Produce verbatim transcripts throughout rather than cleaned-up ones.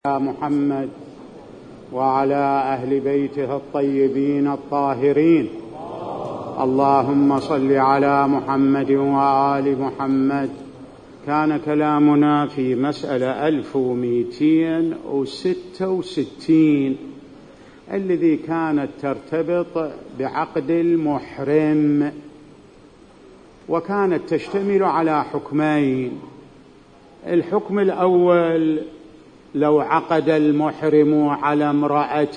محمد وعلى أهل بيته الطيبين الطاهرين. اللهم صل على محمد وآل محمد. كان كلامنا في مسألة ألف ومئتين وستة وستين الذي كانت ترتبط بعقد المحرم، وكانت تشتمل على حكمين. الحكم الأول: لو عقد المحرم على امرأة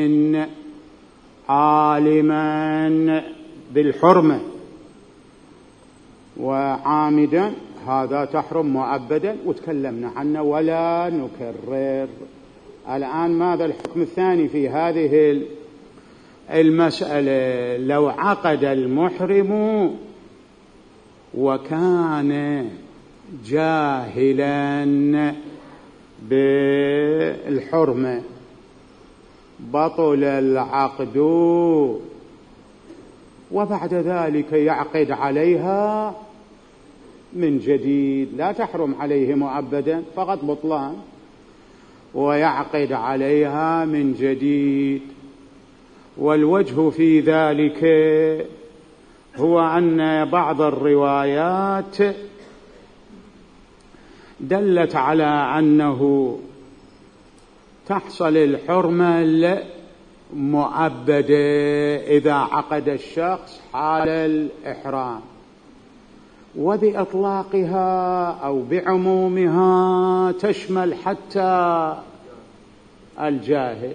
عالما بالحرمة وعامدا، هذا تحرم مؤبدا، وتكلمنا عنه ولا نكرر. الآن ماذا الحكم الثاني في هذه المسألة؟ لو عقد المحرم وكان جاهلا بالحرمة، بطل العقد، وبعد ذلك يعقد عليها من جديد، لا تحرم عليه مؤبدا، فقط بطلان، ويعقد عليها من جديد. والوجه في ذلك هو أن بعض الروايات دلت على أنه تحصل الحرمة المؤبدة إذا عقد الشخص حال الإحرام، وبإطلاقها أو بعمومها تشمل حتى الجاهل.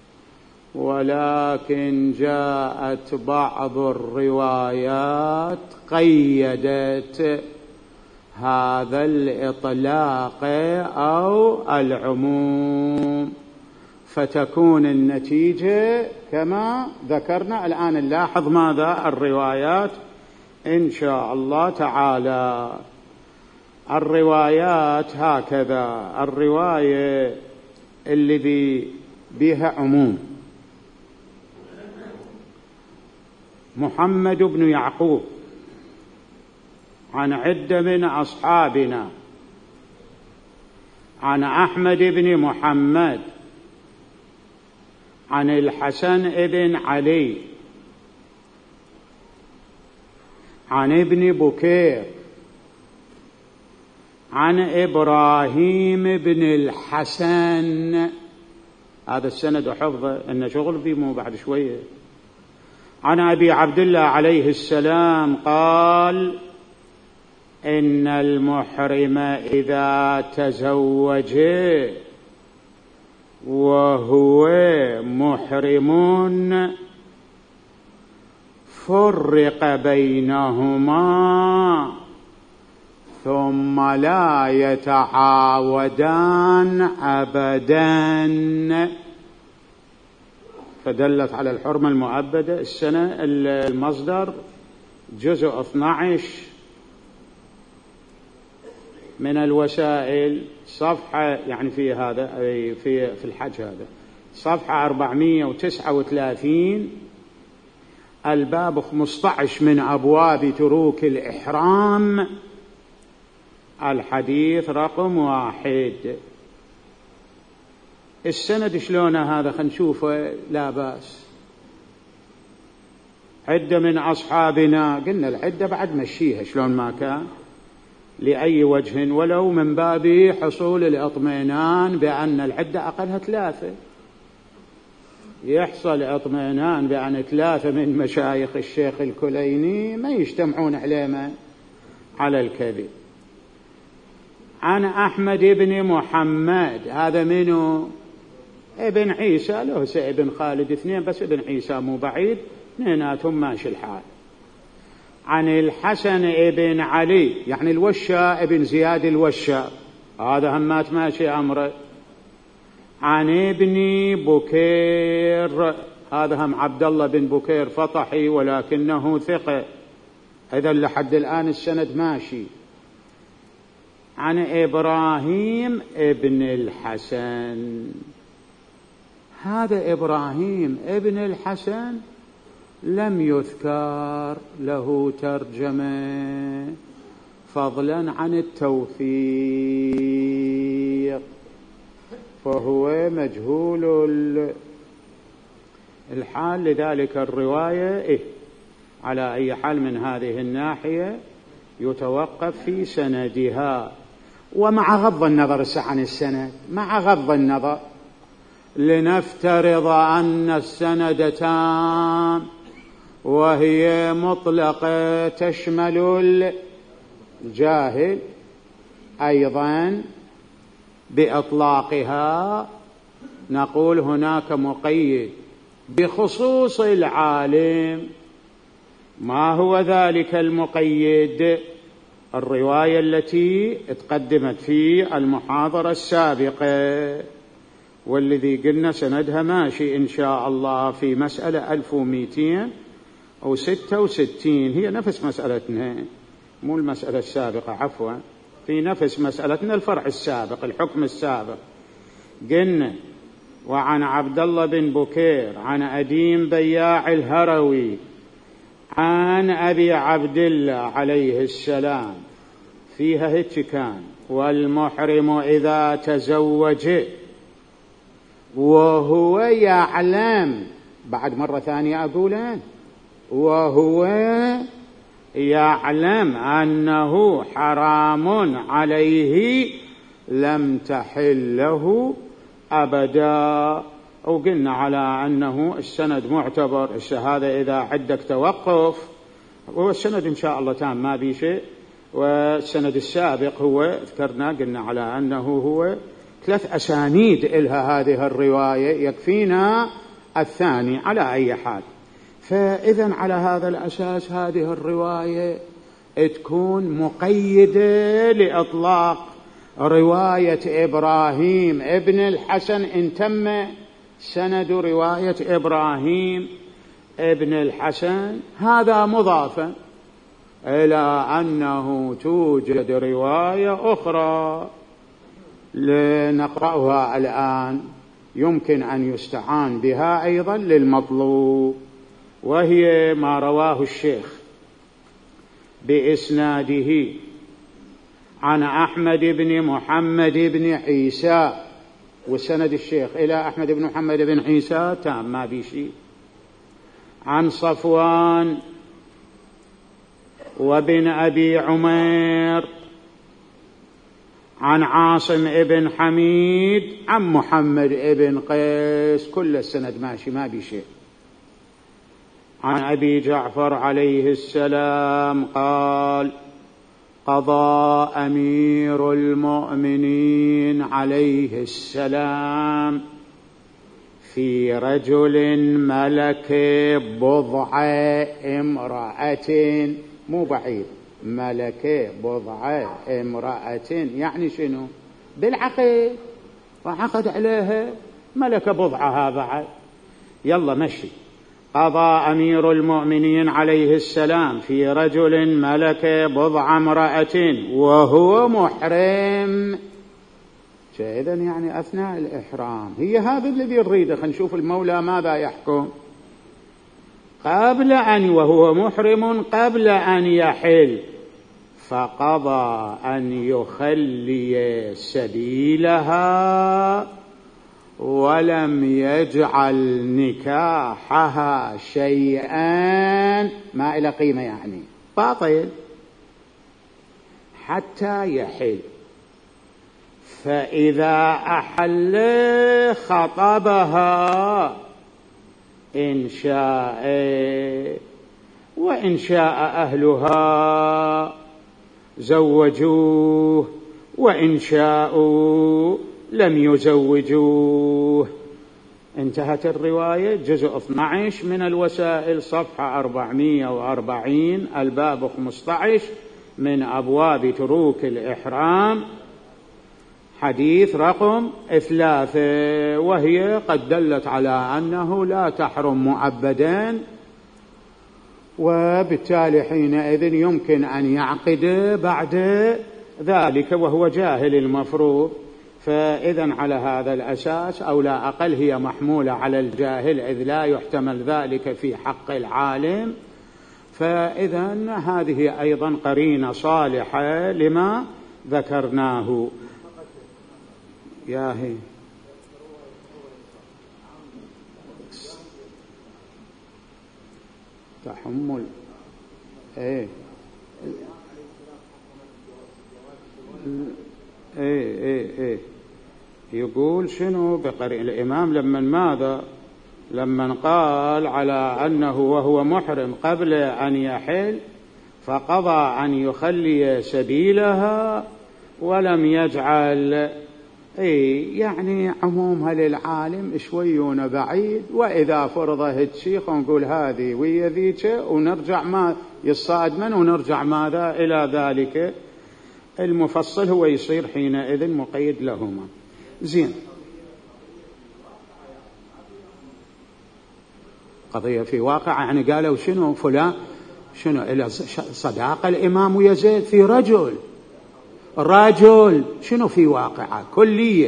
ولكن جاءت بعض الروايات قيدت هذا الإطلاق أو العموم، فتكون النتيجة كما ذكرنا. الآن نلاحظ ماذا الروايات إن شاء الله تعالى. الروايات هكذا: الرواية الذي بها عموم: محمد بن يعقوب عن عدة من أصحابنا عن أحمد بن محمد عن الحسن بن علي عن ابن بكير عن إبراهيم بن الحسن. هذا السند وحفظه إن شغل فيه مو بعد شوية. عن أبي عبد الله عليه السلام قال: إن المحرم إذا تزوج وهو محرم فرق بينهما ثم لا يتعاودان أبدا. فدلت على الحرمة المؤبدة. السنة المصدر جزء اثني عشر من الوسائل، صفحة يعني في هذا في في الحج، هذا صفحة أربعمائة وتسعة وثلاثين، الباب خمسة عشر من أبواب تروك الإحرام، الحديث رقم واحد. السند شلون هذا؟ خلينا نشوفه، لا بأس. عدة من أصحابنا، قلنا العدة بعد مشيها شلون ما كان، لأي وجه، ولو من باب حصول الاطمئنان بأن العدة أقلها ثلاثة. يحصل اطمئنان بأن ثلاثة من مشايخ الشيخ الكليني ما يجتمعون عليه على الكذب. عن أحمد بن محمد، هذا منه ابن عيسى، له ابن خالد، اثنين بس ابن عيسى مو بعيد، اثنيناتهم ماشي الحال. عن الحسن ابن علي، يعني الوشا ابن زياد الوشا، هذا همات ماشي أمره. عن ابن بكير، هذا هم عبد الله بن بكير فطحي ولكنه ثقة، إذا لحد الآن السند ماشي. عن إبراهيم ابن الحسن، هذا إبراهيم ابن الحسن لم يذكر له ترجمة، فضلا عن التوثيق. فهو مجهول الحال، لذلك الرواية إيه على أي حال من هذه الناحية يتوقف في سندها. ومع غض النظر عن السند، مع غض النظر، لنفترض أن السند تام وهي مطلقة تشمل الجاهل أيضا بإطلاقها، نقول هناك مقيد بخصوص العالم. ما هو ذلك المقيد؟ الرواية التي تقدمت في المحاضرة السابقة، والذي قلنا سندها ماشي إن شاء الله في مسألة ألف ومئتين أو ستة وستين، هي نفس مسألتنا، مو المسألة السابقة، عفوا، في نفس مسألتنا الفرع السابق، الحكم السابق. قلنا وعن عبد الله بن بكير عن أديم بياع الهروي عن أبي عبد الله عليه السلام، فيها هيك كان: والمحرم إذا تزوج وهو يعلم، بعد مرة ثانية أقولان، وهو يعلم أنه حرام عليه لم تحل له أبدا. وقلنا على أنه السند معتبر، الشهادة إذا عندك توقف، والسند إن شاء الله تام ما بي شيء. والسند السابق هو ذكرنا قلنا على أنه هو ثلاث أسانيد إلها هذه الرواية، يكفينا الثاني على أي حال. فإذن على هذا الأساس هذه الرواية تكون مقيدة لإطلاق رواية إبراهيم ابن الحسن إن تم سند رواية إبراهيم ابن الحسن، هذا مضافا إلى أنه توجد رواية أخرى لنقرأها الآن يمكن أن يستعان بها أيضا للمطلوب، وهي ما رواه الشيخ بإسناده عن أحمد بن محمد بن عيسى، وسند الشيخ إلى أحمد بن محمد بن عيسى تام ما بيشي، عن صفوان وابن أبي عمير عن عاصم ابن حميد عن محمد ابن قيس، كل السند ماشي ما بيشي، عن أبي جعفر عليه السلام قال: قضى أمير المؤمنين عليه السلام في رجل ملك بضع امرأة، مو بعيد، ملك بضع امرأة يعني شنو؟ بالعقد، وعقد عليها ملك بضعها بعد، يلا مشي. قضى أمير المؤمنين عليه السلام في رجل ملك بضع امرأة وهو محرم، إذن يعني أثناء الإحرام. هي هذا الذي نريده، خلينا نشوف المولى ماذا يحكم قبل أن، وهو محرم قبل أن يحل، فقضى أن يخلي سبيلها ولم يجعل نكاحها شيئا ما إلى قيمة، يعني باطل حتى يحل. فإذا أحل خطبها إن شاء، وإن شاء أهلها زوجوه، وإن شاءوا لم يزوجوه. انتهت الرواية. جزء اثني عشر من الوسائل، صفحة أربعمائة وأربعين، الباب خمسة عشر من أبواب تروك الإحرام، حديث رقم ثلاثة، وهي قد دلت على أنه لا تحرم مؤبدا، وبالتالي حينئذ يمكن أن يعقد بعد ذلك وهو جاهل المفروض. فإذا على هذا الأساس أو لا أقل هي محمولة على الجاهل، إذ لا يحتمل ذلك في حق العالم. فإذا هذه أيضا قرينة صالحة لما ذكرناه. ياهي تحمل ايه ايه ايه ايه يقول شنو بقرئ الإمام لما ماذا لما قال على أنه وهو محرم قبل أن يحل فقضى أن يخلي سبيلها ولم يجعل اي يعني عمومها للعالم شويون بعيد، وإذا فرضه الشيخ نقول هذه ويا ذيك ونرجع ما يصاد من ونرجع ماذا إلى ذلك المفصل هو يصير حينئذ مقيد لهما. زين، قضية في واقع يعني قالوا شنو فلان شنو إلى صداقة الإمام ويزيد في رجل رجل شنو في واقعة كلية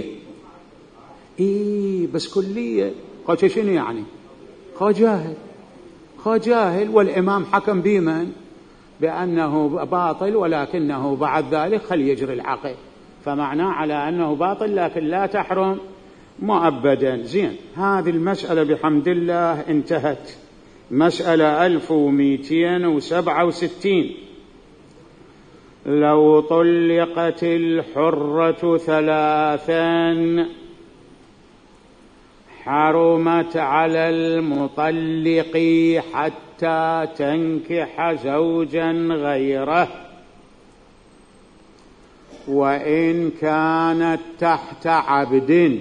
إيه بس كلية خو شنو يعني خو جاهل خو جاهل والإمام حكم بمن بأنه باطل ولكنه بعد ذلك خل يجري العقل، فمعناه على أنه باطل لكن لا تحرم مؤبدا. زين، هذه المسألة بحمد الله انتهت. مسألة ألف ومئتين وسبعة وستين. لو طلقت الحرة ثلاثا حرمت على المطلق حتى تنكح زوجا غيره، وإن كانت تحت عبد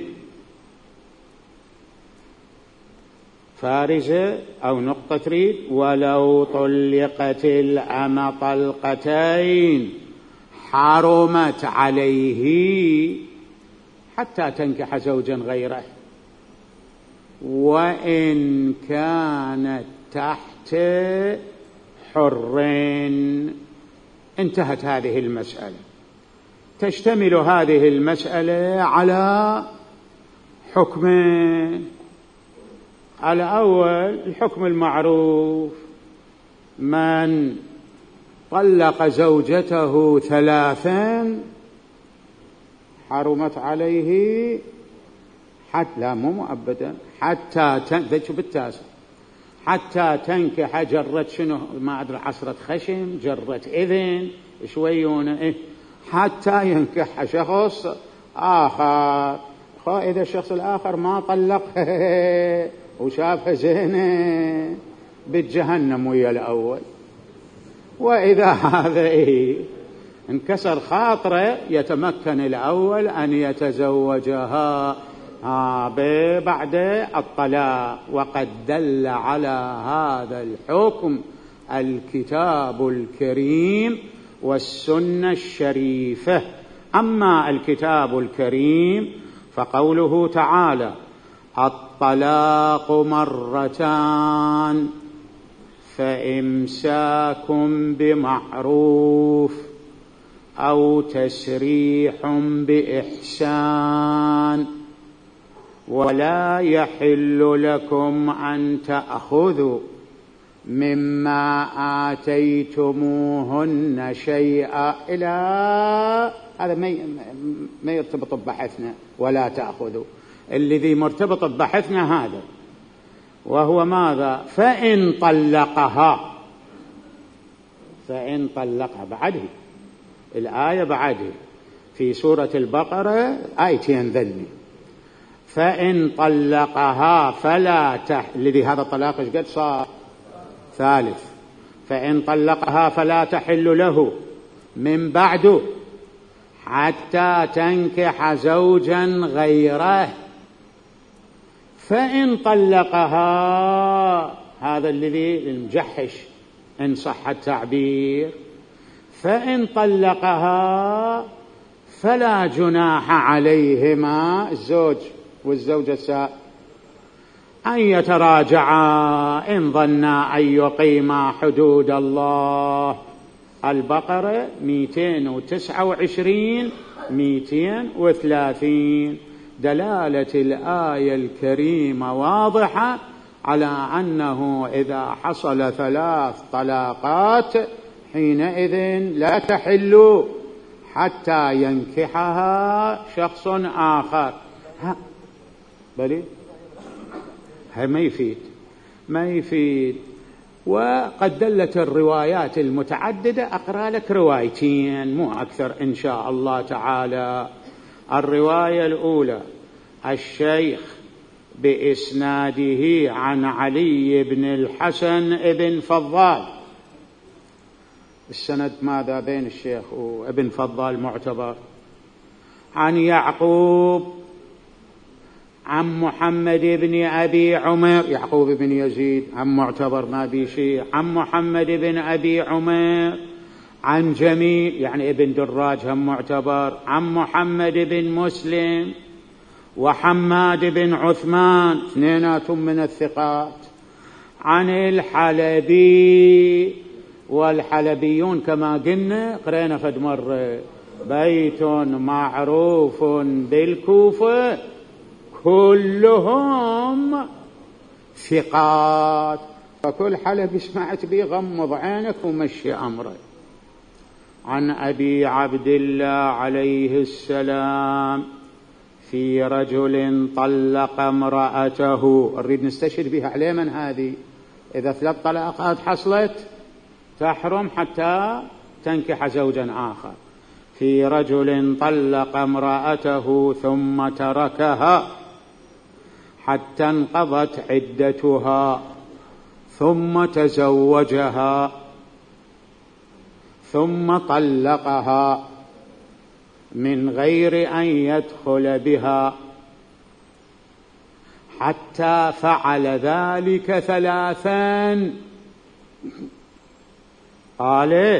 فارزة أو نقطة تريد. ولو طلقت الأمة طلقتين حرمت عليه حتى تنكح زوجا غيره، وإن كانت تحت حرين. انتهت هذه المسألة. تشتمل هذه المسألة على حكمين. الأول الحكم المعروف، من طلق زوجته ثلاثا حرمت عليه حتى لا مو مؤبدا حتى تنكح بالتاسع حتى تنكح جرت شنو ما أدري عصرة خشم جرت إذن شويون إيه حتى ينكح شخص آخر. إذا الشخص الآخر ما طلق وشافها زينة بالجهنم ويا الأول. وإذا هذا إيه انكسر خاطره يتمكن الأول أن يتزوجها بعد الطلاق. وقد دل على هذا الحكم الكتاب الكريم والسنة الشريفة. أما الكتاب الكريم فقوله تعالى: الطلاق مرتان فإمساك بمعروف أو تسريح بإحسان، ولا يحل لكم أن تأخذوا مما آتيتموهن شيئا. إلى هذا ما يرتبط ببحثنا ولا تأخذوا، الذي مرتبط ببحثنا هذا وهو ماذا؟ فإن طلقها فإن طلقها بعده الآية بعده في سورة البقرة آيتين ذلني. فإن طلقها فلا تح الذي هذا الطلاق ايش قد صار؟ ثالث. فإن طلقها فلا تحل له من بعد حتى تنكح زوجا غيره. فإن طلقها هذا الذي المجحش إن صح التعبير. فإن طلقها فلا جناح عليهما الزوج والزوجة السائل أن يتراجعا إن ظنا أن يقيما حدود الله. البقرة مئتين وتسعة وعشرين مئتين وثلاثين. دلالة الآية الكريمة واضحة على أنه إذا حصل ثلاث طلاقات حينئذ لا تحل حتى ينكحها شخص آخر. ها بلي هاي ما يفيد ما يفيد وقد دلت الروايات المتعددة، أقرأ لك روايتين مو أكثر إن شاء الله تعالى. الرواية الأولى: الشيخ بإسناده عن علي بن الحسن بن فضال. السند ماذا بين الشيخ وابن فضال معتبر؟ عن يعقوب عن محمد بن أبي عمر، يعقوب بن يزيد عن معتبر ما بي شيء، عن محمد بن أبي عمر عن جميل يعني ابن دراج هم معتبر، عن محمد بن مسلم وحماد بن عثمان اثنيناتهم من الثقات، عن الحلبي. والحلبيون كما قلنا قرينا فد مرة بيت معروف بالكوفة كلهم ثقات، فكل حلبي سمعت بي غمض عينك ومشي أمرك. عن أبي عبد الله عليه السلام في رجل طلق امرأته. نريد نستشهد بها عليه من هذه؟ إذا ثلاث طلاقات حصلت تحرم حتى تنكح زوجا آخر. في رجل طلق امرأته ثم تركها حتى انقضت عدتها ثم تزوجها ثم طلقها من غير أن يدخل بها حتى فعل ذلك ثلاثا. قال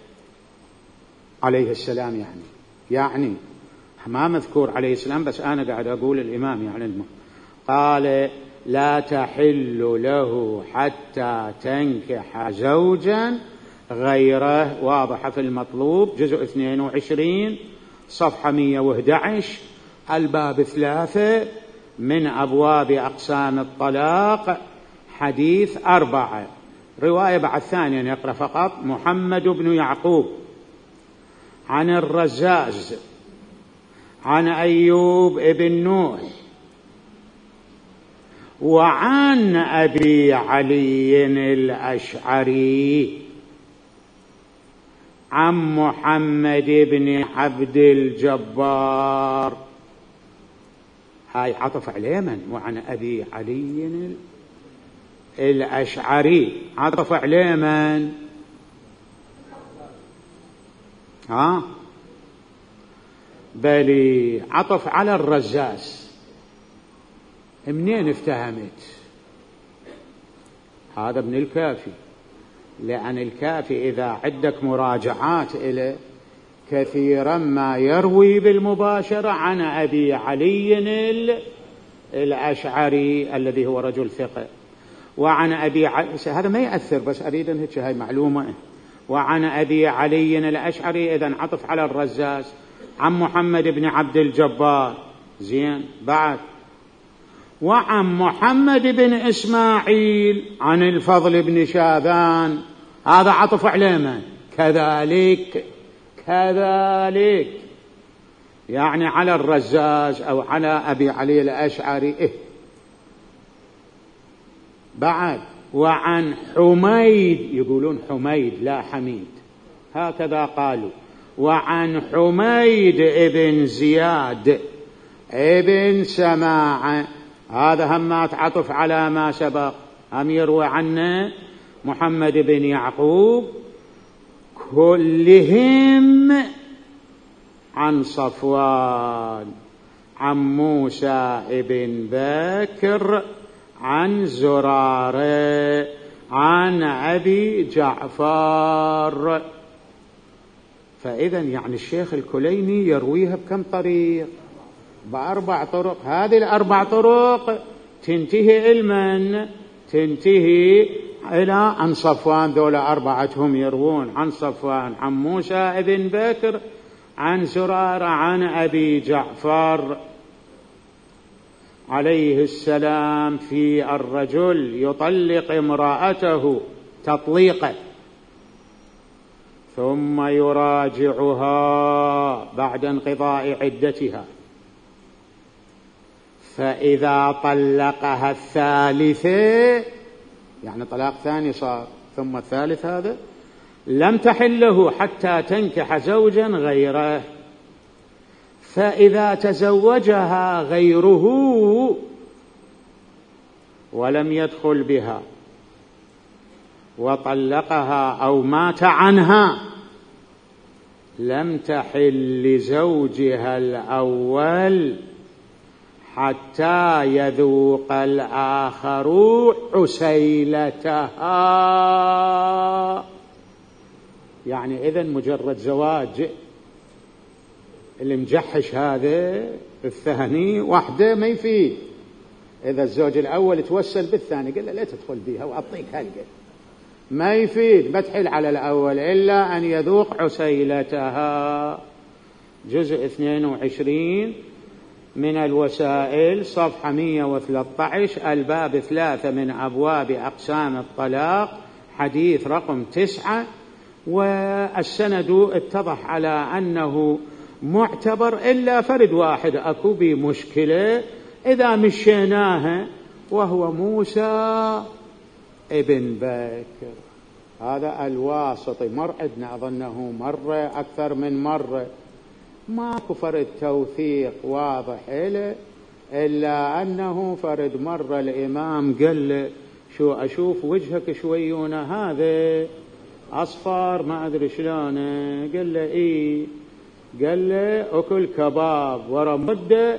عليه السلام يعني يعني ما مذكور عليه السلام، بس أنا قاعد أقول الإمام يعني المهم. قال: لا تحل له حتى تنكح زوجا غيره. واضحة في المطلوب جزء اثنين وعشرين صفحة مئة وأحد عشر، الباب ثلاثة من أبواب أقسام الطلاق، حديث أربعة. رواية بعد ثانية نقرأ فقط. محمد بن يعقوب عن الرزاز عن أيوب ابن نوح وعن أبي علي الأشعري عن محمد بن عبد الجبار. هاي عطف عليه من؟ وعن أبي علي الأشعري عطف عليه من؟ ها بل عطف على الرزاز. منين افتهمت؟ هذا ابن الكافي، لأن الكافي إذا عندك مراجعات إليه كثيرا ما يروي بالمباشرة عن أبي علي الأشعري الذي هو رجل ثقة. وعن أبي علي، هذا ما يأثر بس أريد أن هيك هاي معلومة. وعن أبي علي الأشعري إذن عطف على الرزاز. عن محمد بن عبد الجبار زين بعد. وعن محمد بن إسماعيل عن الفضل بن شاذان، هذا عطف عليه من؟ كذلك كذلك يعني على الرزاز أو على أبي علي الأشعري. إيه بعد. وعن حميد، يقولون حميد لا حميد، هكذا قالوا. وعن حميد ابن زياد ابن سماعة، هذا هم عطف على ما سبق، هم يروي عنه محمد بن يعقوب كلهم عن صفوان عن موسى ابن بكر عن زرارة عن أبي جعفر. فإذا يعني الشيخ الكليني يرويها بكم طريق؟ بأربع طرق. هذه الأربع طرق تنتهي المن تنتهي إلى عن صفوان. ذولا أربعتهم يروون عن صفوان عن موسى ابن بكر عن زرارة عن أبي جعفر عليه السلام في الرجل يطلق امرأته تطليقه ثم يراجعها بعد انقضاء عدتها، فإذا طلقها الثالثة يعني طلاق ثاني صار ثم الثالث هذا لم تحله حتى تنكح زوجا غيره، فإذا تزوجها غيره ولم يدخل بها وطلقها أو مات عنها لم تحل لزوجها الأول حتى يذوق الآخر عسيلتها. يعني إذن مجرد زواج اللي مجحش هذا الثاني وحده ما يفيد. إذا الزوج الأول توسل بالثاني قال له لا تدخل بيها وأعطيك هلقة، ما يفيد، ما تحل على الأول إلا أن يذوق عسيلتها. جزء اثنين وعشرين من الوسائل صفحة مئة وثلاثة عشر، الباب ثلاثة من أبواب أقسام الطلاق، حديث رقم تسعة. والسند اتضح على أنه معتبر إلا فرد واحد أكو بمشكلة إذا مشيناها، وهو موسى ابن بكر. هذا الواسطي مر عندنا أظنه مرة أكثر من مرة، ماكو فرد توثيق واضح إله إلا أنه فرد مرة الإمام قال له شو أشوف وجهك شويونه هذا أصفر ما أدري شلونه، قال له إيه، قال له أكل كباب، ورا مدة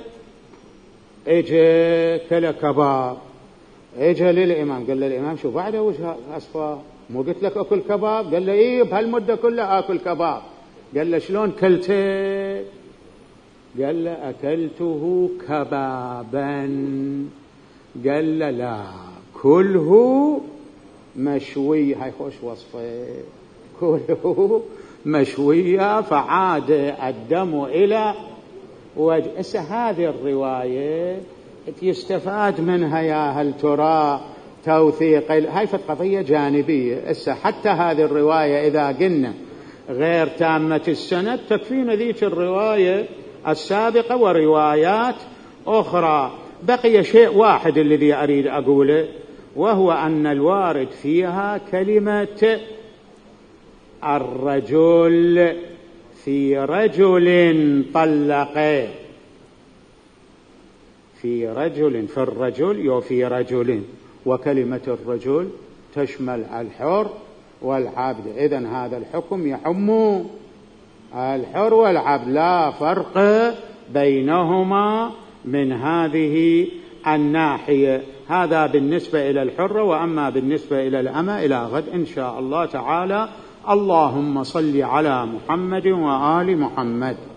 إجا كلا كباب، إجا للإمام قال له الإمام شو بعده وجه أصفر، مو قلت لك أكل كباب؟ قال له إيه بهالمدة كلها أكل كباب. قال له شلون كلته؟ قال له أكلته كبابا. قال له لا كله مشوي، هاي خوش وصفه، كله مشوية فعاد الدم إلى وجه. إسا هذه الرواية يستفاد منها يا هل ترى توثيق، هاي قضية جانبية. إسا حتى هذه الرواية إذا قلنا غير تامة السند تكفينا ذيك الرواية السابقة وروايات أخرى. بقي شيء واحد الذي أريد أقوله، وهو أن الوارد فيها كلمة الرجل في رجل طلق، في رجل، في الرجل يو في رجل، وكلمة الرجل تشمل الحر والعبد. إذن هذا الحكم يحم الحر والعبد، لا فرق بينهما من هذه الناحية. هذا بالنسبة إلى الحر، وأما بالنسبة إلى الأمة إلى غد إن شاء الله تعالى. اللهم صل على محمد وآل محمد.